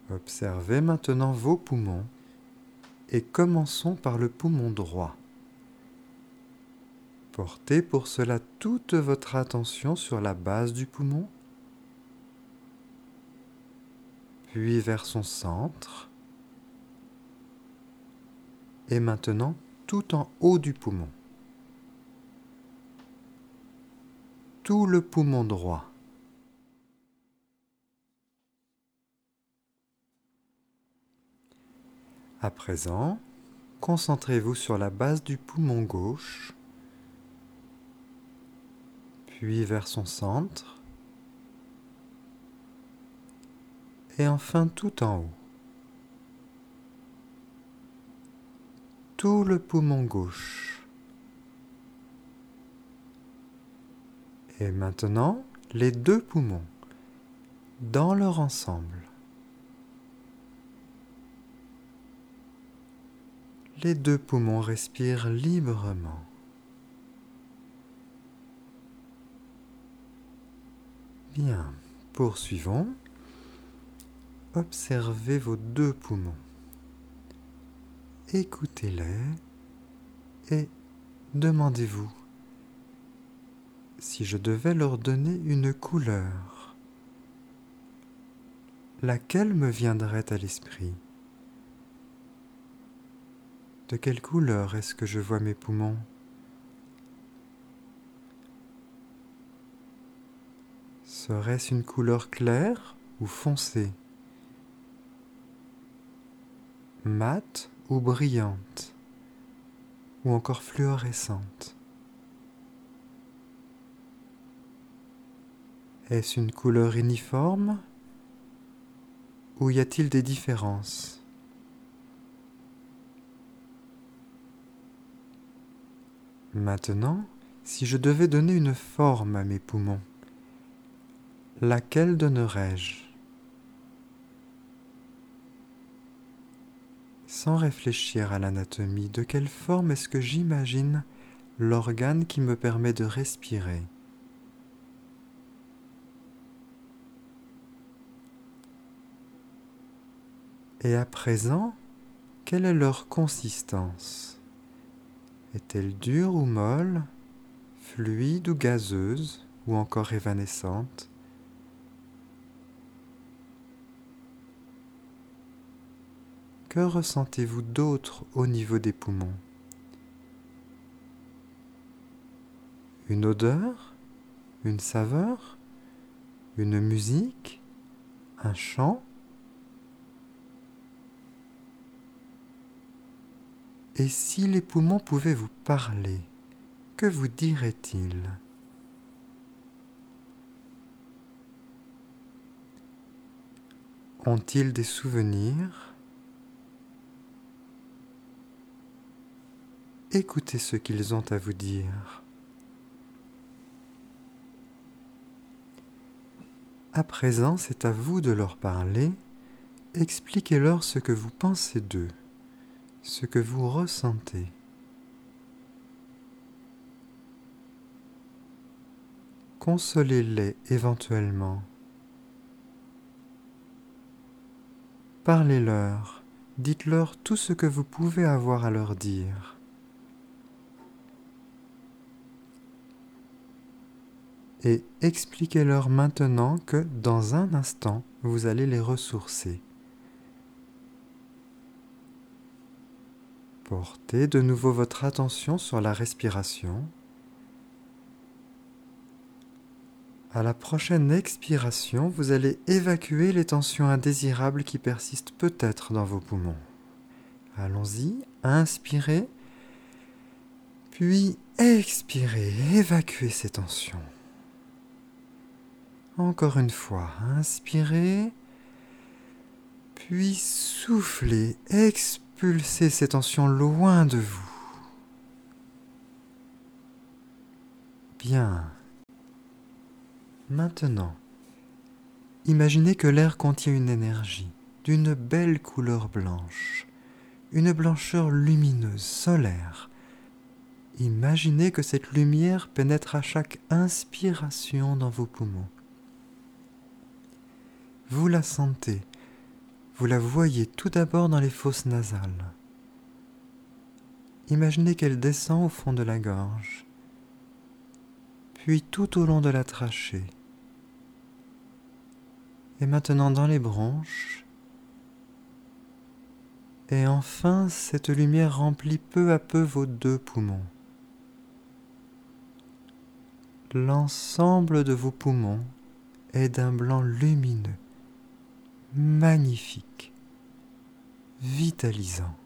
Observez maintenant vos poumons et commençons par le poumon droit. Portez pour cela toute votre attention sur la base du poumon, puis vers son centre, et maintenant tout en haut du poumon. Tout le poumon droit. À présent, concentrez-vous sur la base du poumon gauche, puis vers son centre, et enfin tout en haut. Tout le poumon gauche. Et maintenant, les deux poumons, dans leur ensemble. Les deux poumons respirent librement. Bien, poursuivons. Observez vos deux poumons. Écoutez-les et demandez-vous si je devais leur donner une couleur, laquelle me viendrait à l'esprit? De quelle couleur est-ce que je vois mes poumons? Serait-ce une couleur claire ou foncée? Mate ou brillante? Ou encore fluorescente? Est-ce une couleur uniforme? Ou y a-t-il des différences? Maintenant, si je devais donner une forme à mes poumons, laquelle donnerais-je? Sans réfléchir à l'anatomie, de quelle forme est-ce que j'imagine l'organe qui me permet de respirer? Et à présent, quelle est leur consistance? Est-elle dure ou molle, fluide ou gazeuse, ou encore évanescente? Que ressentez-vous d'autre au niveau des poumons? Une odeur? Une saveur? Une musique? Un chant? Et si les poumons pouvaient vous parler, que vous diraient-ils? Ont-ils des souvenirs? Écoutez ce qu'ils ont à vous dire. À présent, c'est à vous de leur parler. Expliquez-leur ce que vous pensez d'eux, ce que vous ressentez. Consolez-les éventuellement. Parlez-leur, dites-leur tout ce que vous pouvez avoir à leur dire. Et expliquez-leur maintenant que dans un instant, vous allez les ressourcer. Portez de nouveau votre attention sur la respiration. À la prochaine expiration, vous allez évacuer les tensions indésirables qui persistent peut-être dans vos poumons. Allons-y, inspirez, puis expirez, évacuez ces tensions. Encore une fois, inspirez, puis soufflez, expulsez ces tensions loin de vous. Bien. Maintenant, imaginez que l'air contient une énergie d'une belle couleur blanche, une blancheur lumineuse, solaire. Imaginez que cette lumière pénètre à chaque inspiration dans vos poumons. Vous la sentez, Vous la voyez tout d'abord dans les fosses nasales. Imaginez qu'elle descend au fond de la gorge, puis tout au long de la trachée. Et maintenant dans les bronches. Et enfin, cette lumière remplit peu à peu vos 2 poumons. L'ensemble de vos poumons est d'un blanc lumineux, magnifique, vitalisant.